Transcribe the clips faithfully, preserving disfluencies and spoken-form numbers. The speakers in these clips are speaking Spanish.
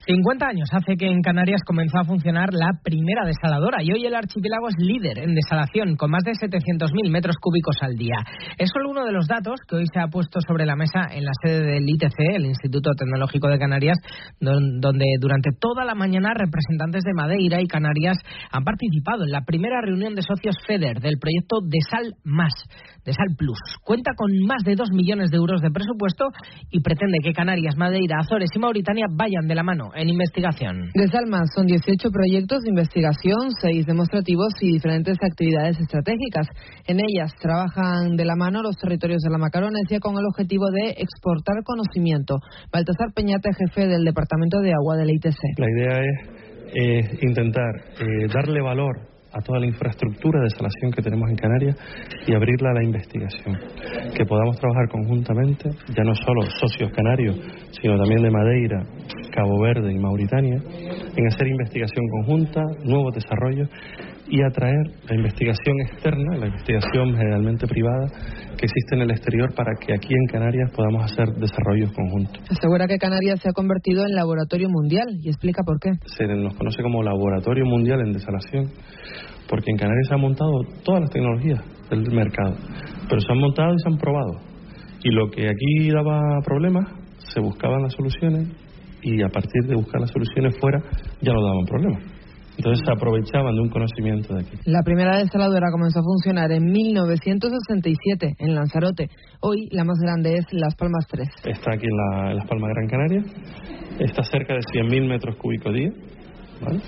cincuenta años hace que en Canarias comenzó a funcionar la primera desaladora y hoy el archipiélago es líder en desalación con más de setecientos mil metros cúbicos al día. Es solo uno de los datos que hoy se ha puesto sobre la mesa en la sede del I T C, el Instituto Tecnológico de Canarias, donde durante toda la mañana representantes de Madeira y Canarias han participado en la primera reunión de socios FEDER del proyecto Desal Más, Desal Plus. Cuenta con más de dos millones de euros de presupuesto y pretende que Canarias, Madeira, Azores y Mauritania vayan de la mano en investigación. Desal Más son dieciocho proyectos de investigación, seis demostrativos y diferentes actividades estratégicas. En ellas trabajan de la mano los territorios de la Macaronesia con el objetivo de exportar conocimiento. Baltasar Peñate, jefe del Departamento de Agua del I T C. La idea es eh, intentar eh, darle valor a toda la infraestructura de desalación que tenemos en Canarias y abrirla a la investigación. Que podamos trabajar conjuntamente, ya no solo socios canarios, sino también de Madeira, Cabo Verde y Mauritania, en hacer investigación conjunta, nuevos desarrollos y atraer la investigación externa, la investigación generalmente privada, que existe en el exterior para que aquí en Canarias podamos hacer desarrollos conjuntos. Asegura que Canarias se ha convertido en laboratorio mundial y explica por qué. Se nos conoce como laboratorio mundial en desalación, porque en Canarias se han montado todas las tecnologías del mercado, pero se han montado y se han probado. Y lo que aquí daba problemas, se buscaban las soluciones y a partir de buscar las soluciones fuera ya no daban problemas. Entonces se aprovechaban de un conocimiento de aquí. La primera desaladora comenzó a funcionar en mil novecientos sesenta y siete en Lanzarote. Hoy la más grande es Las Palmas tres. Está aquí en, la, en Las Palmas Gran Canaria. Está cerca de cien mil metros cúbicos día. ¿Vale?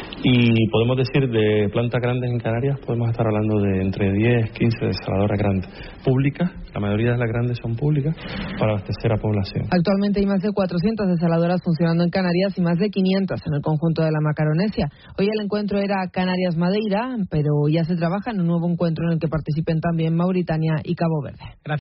Y podemos decir de plantas grandes en Canarias podemos estar hablando de entre diez, quince desaladoras grandes, públicas, la mayoría de las grandes son públicas, para abastecer a población. Actualmente hay más de cuatrocientas desaladoras funcionando en Canarias y más de quinientas en el conjunto de la Macaronesia. Hoy el encuentro era Canarias-Madeira, pero ya se trabaja en un nuevo encuentro en el que participen también Mauritania y Cabo Verde. Gracias.